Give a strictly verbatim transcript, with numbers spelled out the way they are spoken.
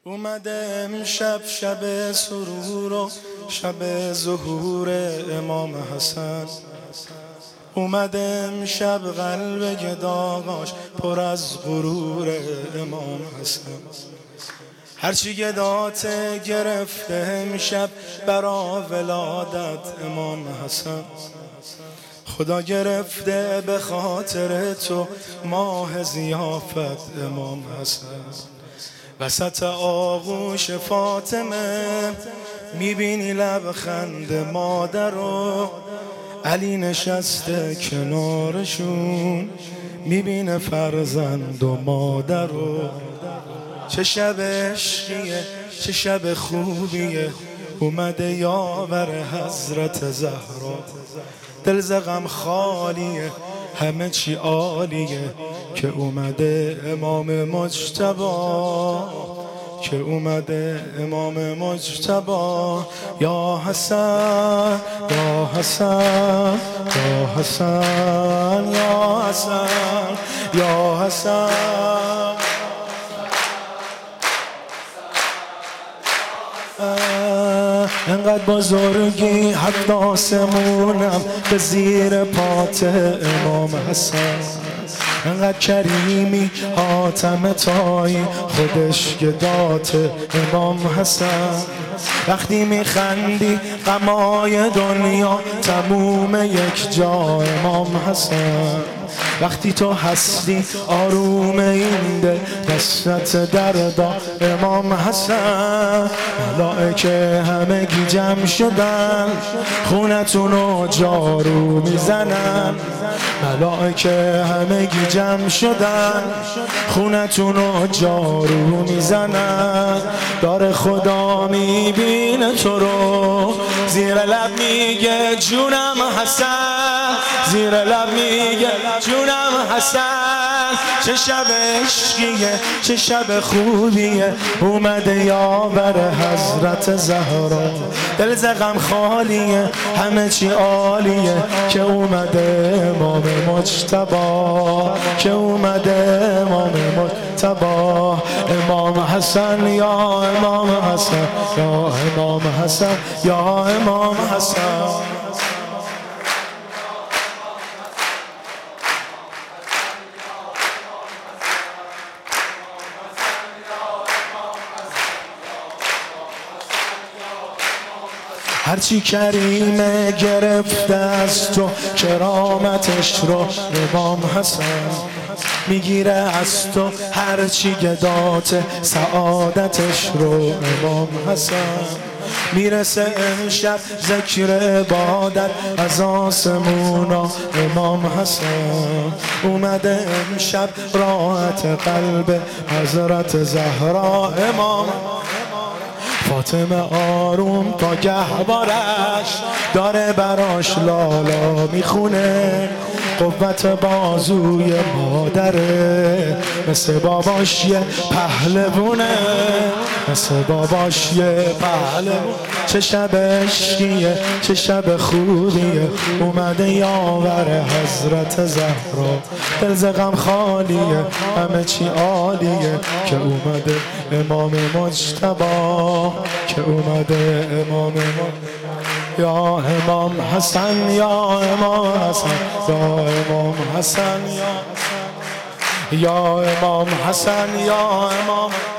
اومده امشب شب سرور و شب ظهور امام حسن. اومده امشب قلب گداغاش پر از غرور امام حسن. هرچی گدات گرفته امشب برا ولادت امام حسن. خدا گرفته به خاطر تو ماه ضیافت امام حسن. وسط آغوش فاطمه میبینی لبخند مادر و علی نشسته کنارشون میبینه فرزند و مادر و چه شب عشقیه چه شب خوبیه. اومده یاور حضرت زهرا. دل ز غم خالیه همه چی عالیه که اومده امام مجتبی. که اومده امام مجتبی. یا حسن یا حسن یا حسن یا حسن یا حسن. انقدر بزرگی حتی آسمونم به زیر پات امام حسن. انقدر کریمی حاتم تایی خودش گدات امام حسن. وقتی میخندی غمای دنیا تموم یک جا امام حسن. وقتی تو هستی آروم این دل دستت دردا امام حسن. ملائکه همگی جمع شدن خونتونو جارو میزنن. ملائکه همگی جمع شدن خونتونو جارو میزنن. داره خدا میبینه تو رو زیر لب میگه جونم حسن. زیر لب میگه جونم حسن. چه شب عشقیه چه شب خوبیه. اومده یاور حضرت زهرا. دل ز غم خالیه همه چی عالیه که اومده امام مجتبی. که اومده امام مجتبی. امام حسن یا امام حسن یا امام حسن یا امام حسن. هرچی کریمه گرفته از تو کرامتش رو امام حسن. میگیره از تو هرچی گدات سعادتش رو امام حسن. میرسه امشب ذکر عبادت از آسمونا امام حسن. اومده امشب راحت قلب حضرت زهرا امام. فاطمه آروم تا گهوارش داره براش لالا میخونه. قوت بازوی مادره مثل باباش یه پهلوونه. مثل باباش یه پهلوونه. چه شب عشقیه چه شب خوبیه. اومده یاور حضرت زهرا. دل ز غم خالیه همه چی عالیه که اومده امام مجتبی. که اومده امام مجتبی. یا امام حسن یا امام حسن یا امام حسن یا یا امام حسن یا امام